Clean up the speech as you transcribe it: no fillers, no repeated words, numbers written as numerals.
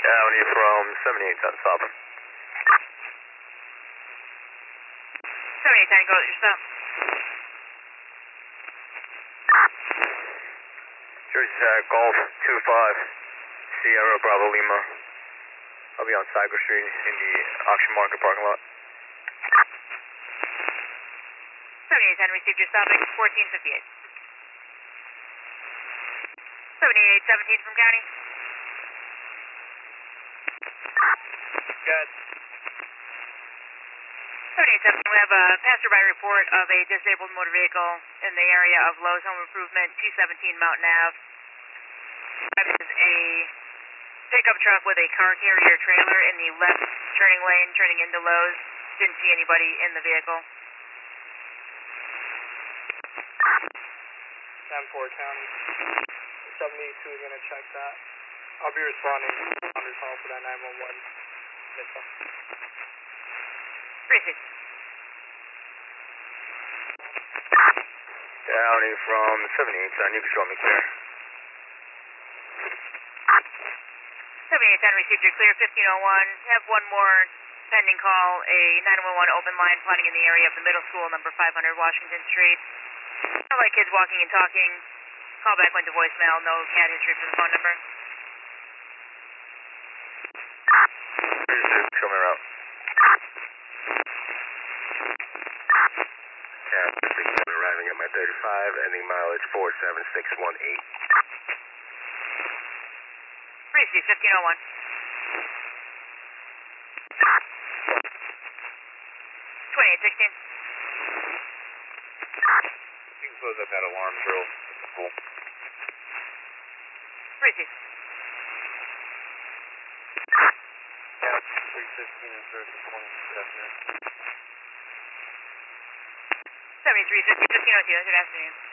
Downey from 78, that's stop. 78, Tango, your stop. Jersey Tag, Golf 25, Sierra Bravo Lima. I'll be on Cyber Street in the auction market parking lot. 78, 10, received your stop, 1458. 78, 17 from County. Good. 78, 17, we have a passerby report of a disabled motor vehicle in the area of Lowe's Home Improvement, 217 Mountain Ave. That is a pickup truck with a car carrier trailer in the left turning lane, turning into Lowe's. Didn't see anybody in the vehicle. 10-4 County. 72 is going to check that. I'll be responding on this call for that 911 missile. Appreciate it. Downey from 78, son, you can show me clear. 78, 10, received your clear, 1501. Have one more pending call, a 911 open line planning in the area of the middle school, number 500 Washington Street. Sound like kids walking and talking. Call back went to voicemail, no CAD history for the phone number. Show me around. Yeah, arriving at my 35, ending mileage 47618. Receive 1501. 2816. You can close up that alarm drill. Cool. Receive. Yeah, 315 and 30, definite. 73, 1502, good afternoon.